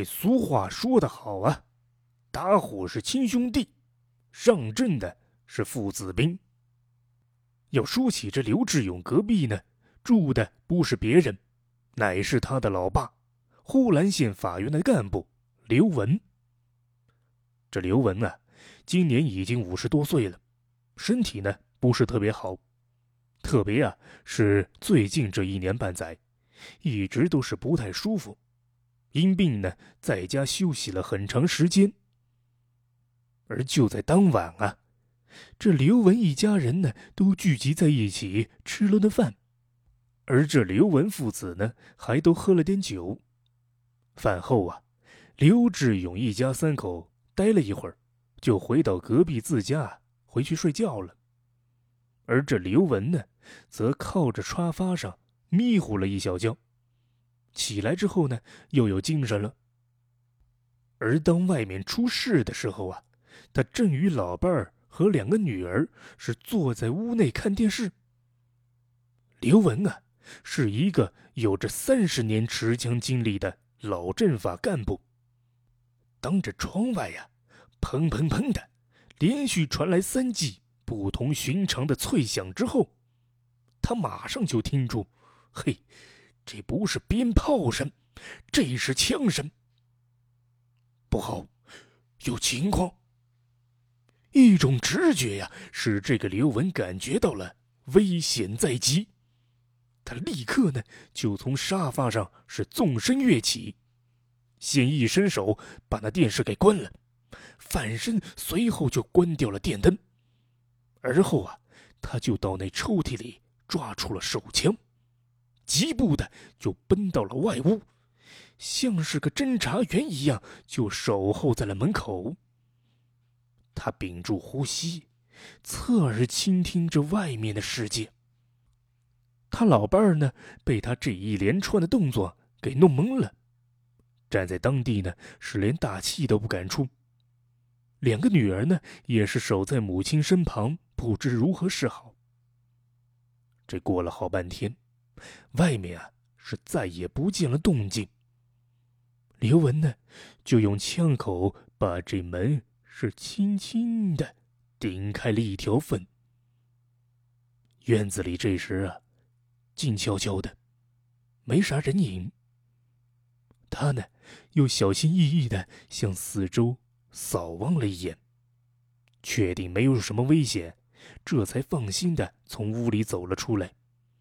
俗话说得好啊，打虎是亲兄弟，上阵的是父子兵。要说起这刘志勇隔壁呢，住的不是别人，乃是他的老爸，呼兰县法院的干部刘文。这刘文啊，今年已经50多岁了，身体呢不是特别好，特别啊是最近这1年半载，一直都是不太舒服，因病呢在家休息了很长时间。而就在当晚啊，这刘文一家人呢都聚集在一起吃了顿饭，而这刘文父子呢还都喝了点酒。饭后啊，刘志勇一家3口待了一会儿，就回到隔壁自家回去睡觉了。而这刘文呢，则靠着沙发上迷糊了一小觉，起来之后呢，又有精神了。而当外面出事的时候啊，他正与老伴儿和2个女儿是坐在屋内看电视。刘文啊，是一个有着30年持枪经历的老政法干部。当着窗外呀，砰砰砰的连续传来3记不同寻常的脆响之后，他马上就听出，嘿，这不是鞭炮声，这是枪声。不好，有情况。一种直觉呀，使这个刘文感觉到了危险在即。他立刻呢，就从沙发上是纵身跃起，先一伸手把那电视给关了，反身随后就关掉了电灯。而后啊，他就到那抽屉里抓出了手枪，疾步的就奔到了外屋，像是个侦查员一样就守候在了门口。他屏住呼吸，侧耳倾听着外面的世界。他老伴儿呢，被他这一连串的动作给弄懵了，站在当地呢，是连大气都不敢出。2个女儿呢，也是守在母亲身旁，不知如何是好。这过了好半天，外面啊是再也不见了动静。刘文呢，就用枪口把这门是轻轻地顶开了一条缝。院子里这时啊，静悄悄的，没啥人影。他呢，又小心翼翼地向四周扫望了一眼，确定没有什么危险，这才放心地从屋里走了出来。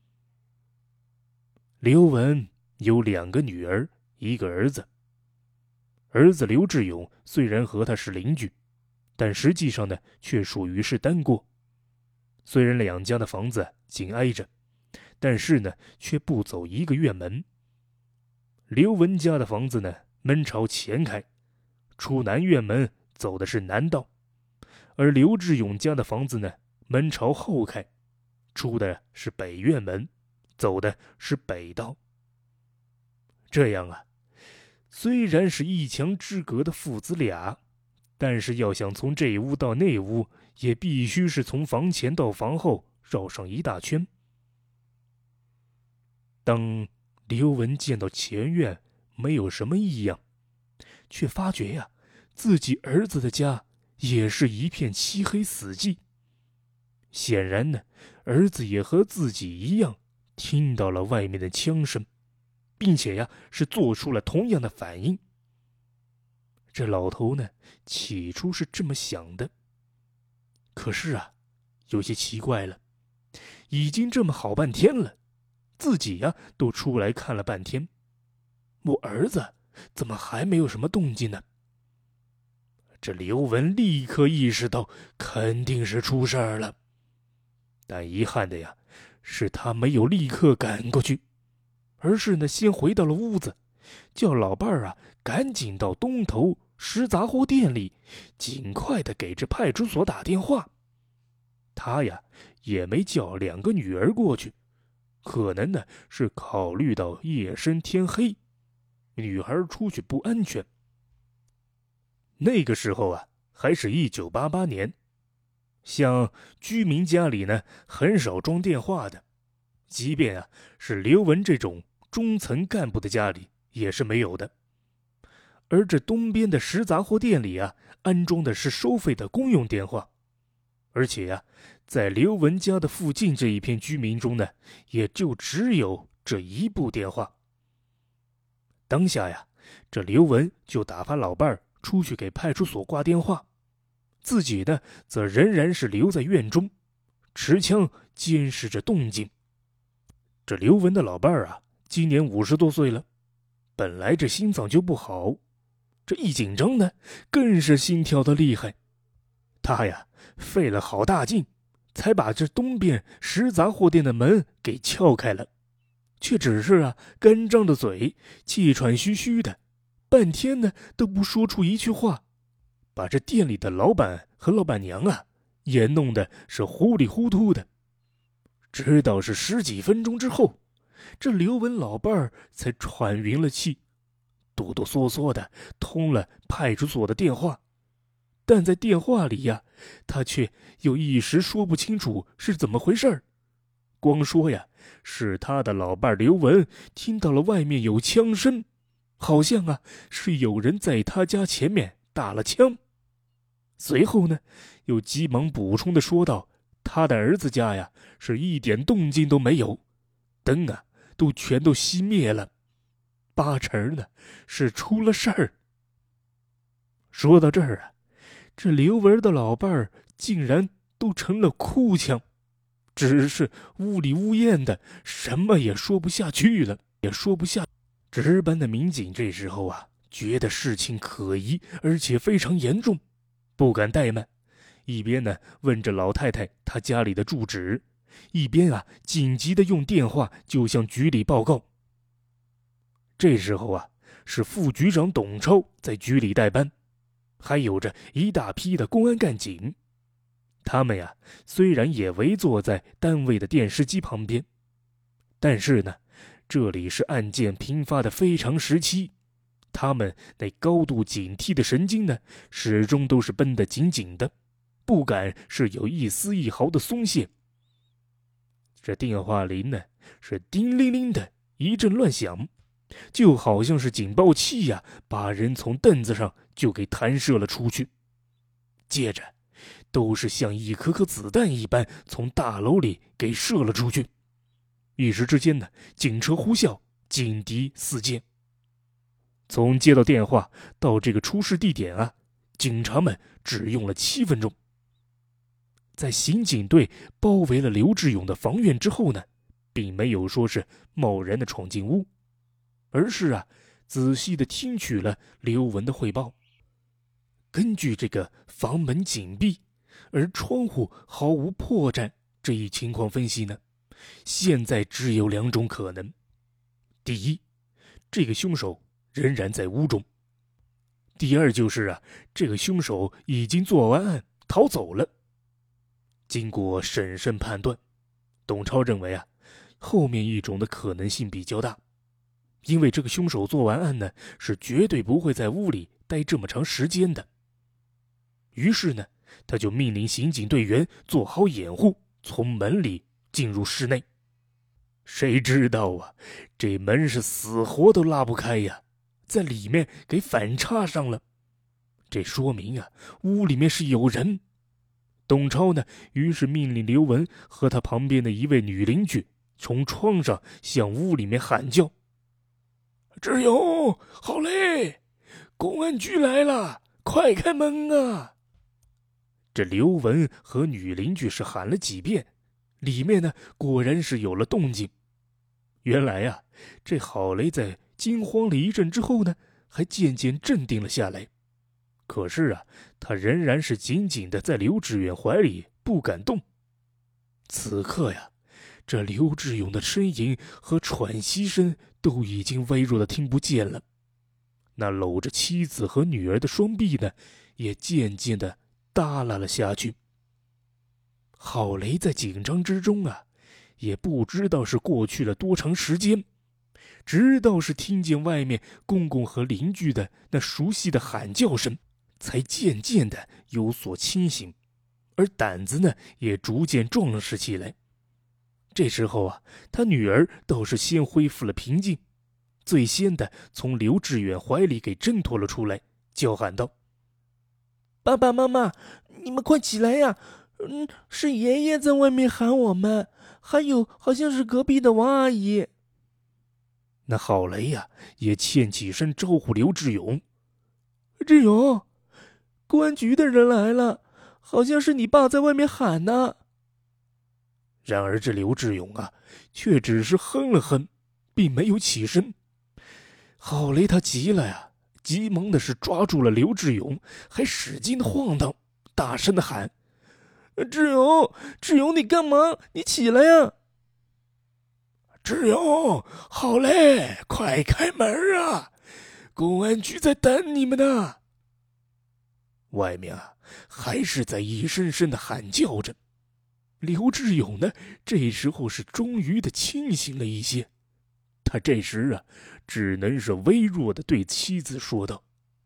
刘文有2个女儿，1个儿子。儿子刘志勇虽然和他是邻居，但实际上呢，却属于是单过。虽然2家的房子紧挨着，但是呢，却不走一个院门。刘文家的房子呢，门朝前开，出南院门走的是南道；而刘志勇家的房子呢，门朝后开，出的是北院门，走的是北道。这样啊，虽然是一墙之隔的父子俩，但是要想从这屋到那屋，也必须是从房前到房后绕上一大圈。当刘文见到前院没有什么异样，却发觉呀，自己儿子的家也是一片漆黑死寂。显然呢，儿子也和自己一样听到了外面的枪声，并且呀，是做出了同样的反应。这老头呢，起初是这么想的，可是啊，有些奇怪了，已经这么好半天了，自己呀都出来看了半天，我儿子怎么还没有什么动静呢？这刘文立刻意识到肯定是出事儿了，但遗憾的呀，是他没有立刻赶过去，而是呢先回到了屋子，叫老伴儿啊赶紧到东头食杂货店里，尽快的给这派出所打电话。他呀也没叫2个女儿过去，可能呢是考虑到夜深天黑，女孩出去不安全。那个时候啊，还是1988年，像居民家里呢很少装电话的，即便啊是刘文这种中层干部的家里也是没有的。 而这东边的食杂货店里啊，安装的是收费的公用电话，而且呀，在刘文家的附近这一片居民中呢，也就只有这一部电话。当下呀，这刘文就打发老伴儿出去给派出所挂电话，自己呢，则仍然是留在院中，持枪监视着动静。这刘文的老伴儿啊，今年50多岁了，本来这心脏就不好，这一紧张呢，更是心跳的厉害。他呀，费了好大劲，才把这东边食杂货店的门给撬开了，却只是啊，干张着嘴，气喘吁吁的，半天呢都不说出一句话，把这店里的老板和老板娘啊，也弄得是糊里糊涂的。直到是10几分钟之后，这刘文老伴儿才喘匀了气，哆哆嗦嗦的通了派出所的电话。但在电话里呀，他却又一时说不清楚是怎么回事，光说呀，是他的老伴刘文听到了外面有枪声，好像啊是有人在他家前面打了枪。随后呢，又急忙补充的说道，他的儿子家呀是一点动静都没有，灯啊都全都熄灭了，8成呢是出了事儿。说到这儿啊，这刘文的老伴儿竟然都成了哭腔，只是呜里呜咽的，什么也说不下去了，也说不下。值班的民警这时候啊，觉得事情可疑，而且非常严重，不敢怠慢，一边呢问着老太太她家里的住址，一边啊紧急的用电话就向局里报告。这时候啊，是副局长董超在局里代班，还有着一大批的公安干警。他们呀，虽然也围坐在单位的电视机旁边，但是呢，这里是案件频发的非常时期，他们那高度警惕的神经呢，始终都是绷得紧紧的，不敢是有一丝一毫的松懈。这电话铃呢，是叮铃铃的一阵乱响，就好像是警报器呀，把人从凳子上就给弹射了出去。接着都是像一颗颗子弹一般从大楼里给射了出去。一时之间呢，警车呼啸，警笛四溅。从接到电话到这个出事地点啊，警察们只用了7分钟。在刑警队包围了刘志勇的房院之后呢，并没有说是贸然的闯进屋，而是啊，仔细的听取了刘文的汇报。根据这个房门紧闭，而窗户毫无破绽这一情况分析呢，现在只有2种可能。第一，这个凶手仍然在屋中；第二就是啊，这个凶手已经做完案逃走了。经过审慎判断，董超认为啊，后面一种的可能性比较大，因为这个凶手做完案呢，是绝对不会在屋里待这么长时间的。于是呢，他就命令刑警队员做好掩护，从门里进入室内。谁知道啊，这门是死活都拉不开呀，在里面给反插上了。这说明啊，屋里面是有人。董超呢，于是命令刘文和他旁边的一位女邻居从窗上向屋里面喊叫：“志勇，好嘞，公安局来了，快开门啊！”这刘文和女邻居是喊了几遍，里面呢果然是有了动静。原来啊，这郝雷在惊慌了一阵之后呢，还渐渐镇定了下来。可是啊，他仍然是紧紧的在刘志远怀里不敢动。此刻呀，这刘志勇的呻吟和喘息声都已经微弱的听不见了。那搂着妻子和女儿的双臂呢，也渐渐的耷拉了下去。郝雷在紧张之中啊，也不知道是过去了多长时间，直到是听见外面公公和邻居的那熟悉的喊叫声，才渐渐的有所清醒，而胆子呢也逐渐壮实起来。这时候啊，他女儿倒是先恢复了平静， 最先的从刘志远怀里给挣脱了出来，叫喊道：“ 爸爸妈妈，你们快起来呀！是爷爷在外面喊我们，还有好像是隔壁的王阿姨。” 那郝雷呀，也欠起身招呼刘志勇：“ 志勇，公安局的人来了，好像是你爸在外面喊呢。” 然而这刘志勇啊，却只是哼了哼，并没有起身。郝雷他急了呀，急忙的是抓住了刘志勇，还使劲的晃荡，大声的喊：“ 志勇，你干嘛？你起来呀！”“ 志勇，郝雷，快开门啊！公安局在等你们呢。”外面啊，还是在一声声的喊叫着。刘志勇呢，这时候是终于的清醒了一些。他这时啊，只能是微弱的对妻子说道：“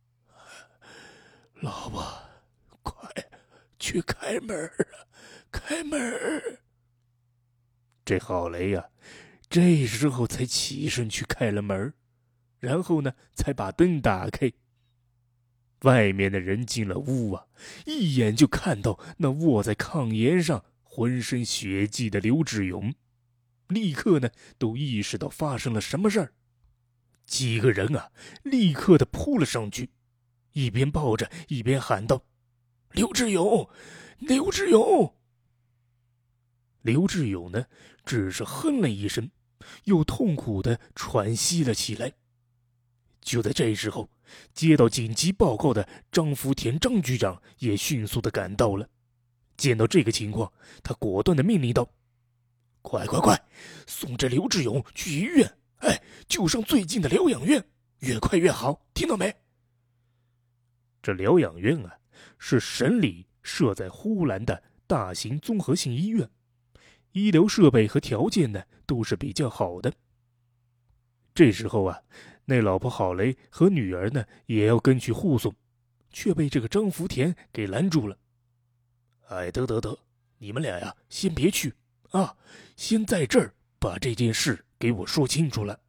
老婆，快去开门啊，开门！”这郝雷呀，这时候才起身去开了门，然后呢，才把灯打开。外面的人进了屋啊，一眼就看到那卧在炕沿上浑身血迹的刘志勇，立刻呢都意识到发生了什么事儿。几个人啊，立刻的扑了上去，一边抱着一边喊道：“刘志勇，刘志勇！”刘志勇呢，只是哼了一声，又痛苦的喘息了起来。就在这时候，接到紧急报告的张福田张局长也迅速的赶到了。见到这个情况，他果断的命令道：“快，送这刘志勇去医院！就上最近的疗养院，越快越好，听到没？”这疗养院啊，是省里设在呼兰的大型综合性医院，医疗设备和条件呢都是比较好的。这时候啊，那老婆郝雷和女儿呢也要跟去护送，却被这个张福田给拦住了。“得，你们俩呀，先别去啊，先在这儿把这件事给我说清楚了。”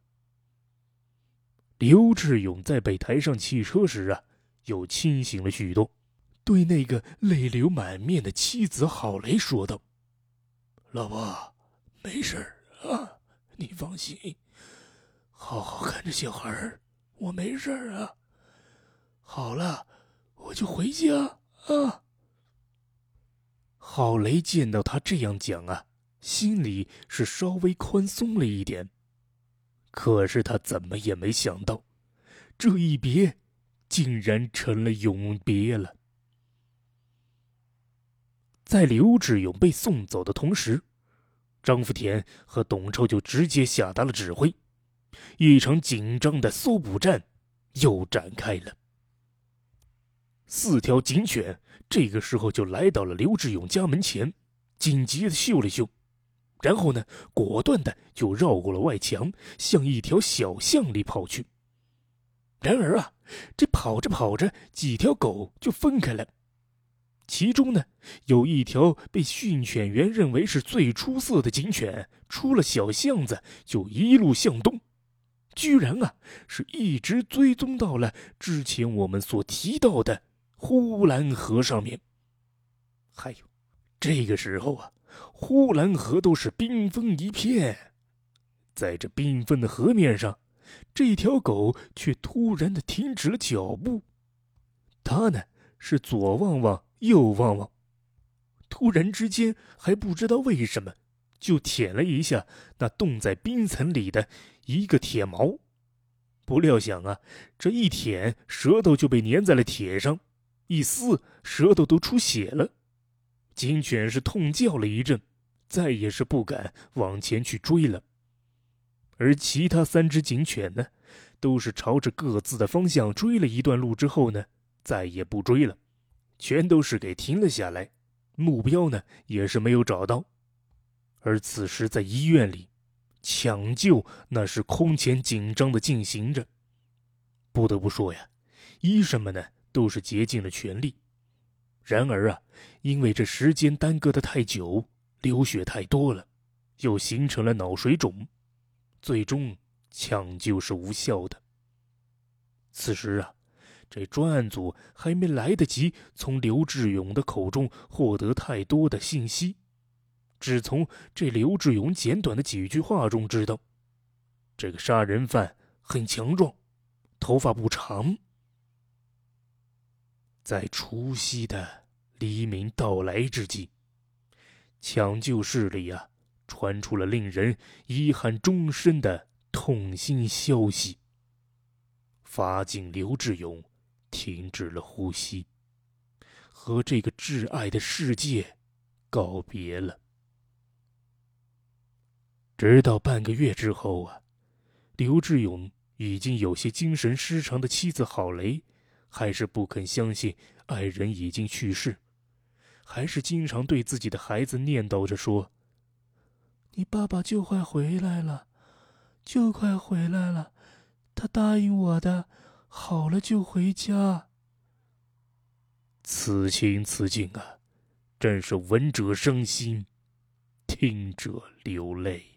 刘志勇在被抬上汽车时啊，又清醒了许多，对那个泪流满面的妻子郝雷说道：“老婆，没事啊，你放心，好好看着小孩，我没事啊。好了，我就回家啊。”郝雷见到他这样讲啊，心里是稍微宽松了一点。可是他怎么也没想到，这一别竟然成了永别了。在刘志勇被送走的同时，张福田和董超就直接下达了指挥，一场紧张的搜捕战又展开了。4条警犬这个时候就来到了刘志勇家门前，紧急的嗅了嗅，然后呢，果断的就绕过了外墙，向一条小巷里跑去。然而啊，这跑着，几条狗就分开了。其中呢，有一条被训犬员认为是最出色的警犬，出了小巷子就一路向东，居然啊，是一直追踪到了之前我们所提到的呼兰河上面。还有，这个时候啊，呼兰河都是缤纷一片，在这缤纷的河面上，这条狗却突然的停止了脚步。它呢，是左望望右望望，突然之间还不知道为什么就舔了一下那冻在冰层里的一个铁毛。不料想啊，这一舔舌头就被粘在了铁上，一撕舌头都出血了。警犬是痛叫了一阵，再也是不敢往前去追了。而其他3只警犬呢，都是朝着各自的方向追了一段路之后呢，再也不追了，全都是给停了下来，目标呢也是没有找到。而此时在医院里，抢救那是空前紧张的进行着。不得不说呀，医生们呢都是竭尽了全力。然而啊，因为这时间耽搁得太久，流血太多了，又形成了脑水肿，最终抢救是无效的。此时啊，这专案组还没来得及从刘志勇的口中获得太多的信息，只从这刘志勇简短的几句话中知道，这个杀人犯很强壮，头发不长。在除夕的黎明到来之际，抢救室里啊，传出了令人遗憾终身的痛心消息。法警刘志勇停止了呼吸，和这个挚爱的世界告别了。直到半个月之后啊，刘志勇已经有些精神失常的妻子郝雷，还是不肯相信爱人已经去世，还是经常对自己的孩子念叨着说：“ 你爸爸就快回来了，就快回来了，他答应我的，好了就回家。” 此情此景啊，真是闻者伤心，听者流泪。